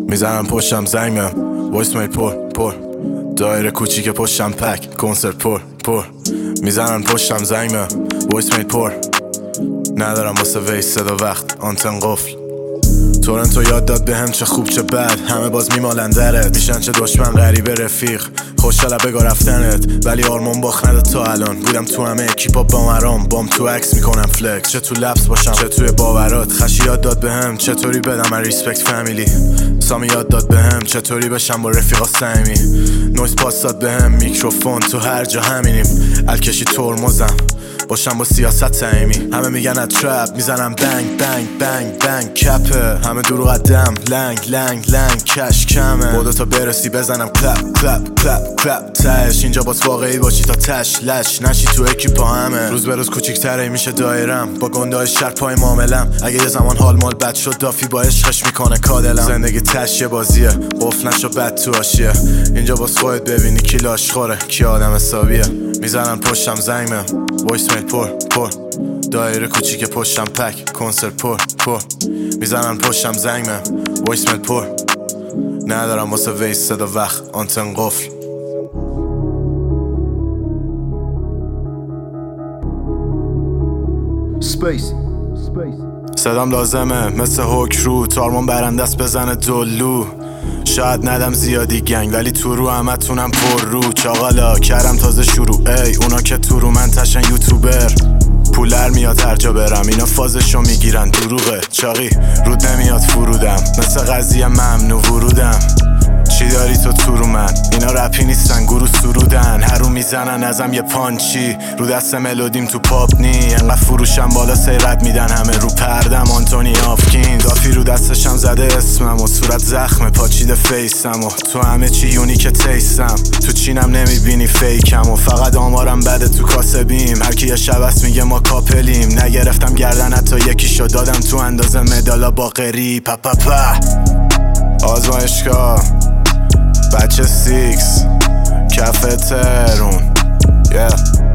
میزنم پشتم زنگ میام وایس میل پر دایره کوچیک پشتم پک کنسرت پر میزنم پشتم زنگ میام وایس میل پر ندارم واسه ویس صدا وقت آنتن قفل تورنتو یاد داد بهم چه خوب چه بد همه باز میمالن درت میشن چه دشمن غریبه رفیق خوشحال بگا رفتنت ولی آرمان باخت نداد تا الان بودم تو همه اکیپا با مرام بام تو عکس میکنم فلکس چه تو لبس باشم چه توی باورات خشی یاد داد بهم چطوری بدم من ریسپکت فامیلی سامی یاد داد بهم چطوری بشم با رفیقا صمیمی نویز پاس داد بهم میکروفون تو هر جا همینیم الکشی ترمزم باشم با سیاست تعیمی همه میگن از ترپ میزنم بنگ بنگ بنگ بنگ کپه همه دورو قدم لنگ کش کمه بودا تا برسی بزنم کلپ تش اینجا باز واقعی باشی تا تش لش نشی تو اکیپا همه روز به روز کوچیک‌تره میشه دایرم با گنده‌های شهر پای معاملم اگه یه زمان حال مال بد شد دافی با عشقش میکنه کادلم زندگی تش یه بازیه قفل نشو بد تو آشیه اینجا باز خودت ببینی کی لاش خوره کی آدم حسابیه میزنن پشتم زنگ میام وایس میل پر دایره کوچیک پشتم پک کنسرت پر میزنن پشتم زنگ میام وایس میل پر ندارم واسه ویس صدا وقت آنتن قفل Space. صدام لازمه مثل هوک رو تارمان برندست بزنه دلو شاید ندم زیادی گنگ ولی تو رو همه تونم پر رو چاقالا کردم تازه شروع ای اونا که تو رو من تشن یوتیوبر پولر میاد هر جا برم اینا فازشو میگیرن دروغه چاقی رود نمیاد فرودم مثل قضیه ممنوع ورودم چی داری تو رو من اینا رپی نیستن گروه سرودن هر رو میزنن ازم یه پانچی رو دست ملودیم تو پاپ نی انقدر فروشم بالا سیرت میدن همه رو پردم آنتونی آفکین دافی رو دستشم زده اسمم و صورت زخم پاچیده فیسم و تو همه چی یونیک تیستم تو چینم نمیبینی فیکم و فقط آمارم بده تو کاسبیم هرکی یه شبست میگه ما کاپلیم نگرفتم گردن حتی یکیشو دادم تو اندازه مدالا باقری آزمایشگاه بچه سیکس کف ترون